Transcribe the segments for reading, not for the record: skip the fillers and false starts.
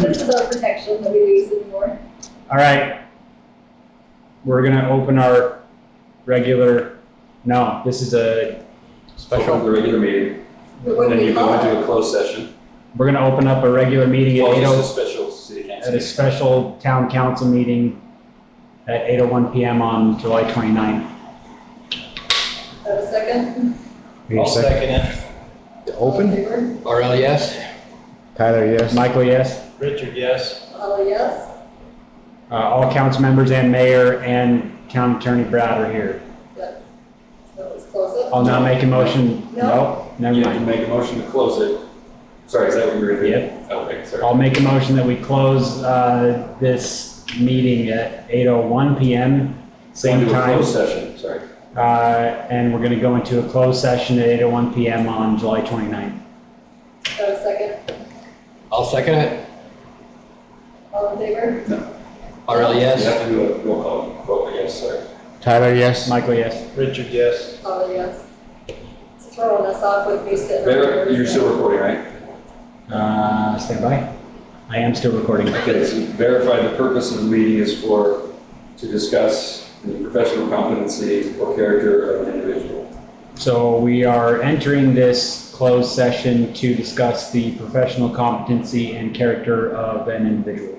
This is our protection that we use anymore. All right. We're going to open our regular, no, this is a Special. The regular meeting. But Then you go into a closed session. We're going to open up a regular meeting at Just a special city council. at a special town council meeting at 8:01 p.m. on July 29th. Have a second? I'll second it. All in Open? favor? RL, yes? Tyler, yes. Michael, yes. Richard, yes? Holly, yes? All council members and mayor and town attorney Brad are here. Yes. So let's close it. I'll now make a motion. No. No, never You have to mind. make a motion to close it. Sorry, is that what you were doing? Yep. Okay, sorry. I'll make a motion that we close this meeting at 8:01 p.m. Same Into a time. closed session, sorry. And we're going to go into a closed session at 8:01 p.m. on July 29th. Have a second? I'll second it. All in favor? RL, You yes? have to do a roll call vote, I guess, sorry. Tyler, yes. Michael, yes. Richard, yes? Holly, yes? It's throwing us off with me sitting. Mayor, you're still recording, right? Stand by. I am still recording. Okay, so verify the purpose of the meeting is to discuss the professional competency or character of an individual. So we are entering this closed session to discuss the professional competency and character of an individual.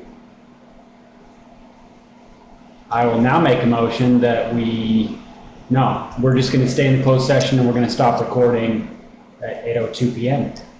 I will now make a motion that we're just going to stay in the closed session and we're going to stop recording at 8:02 p.m.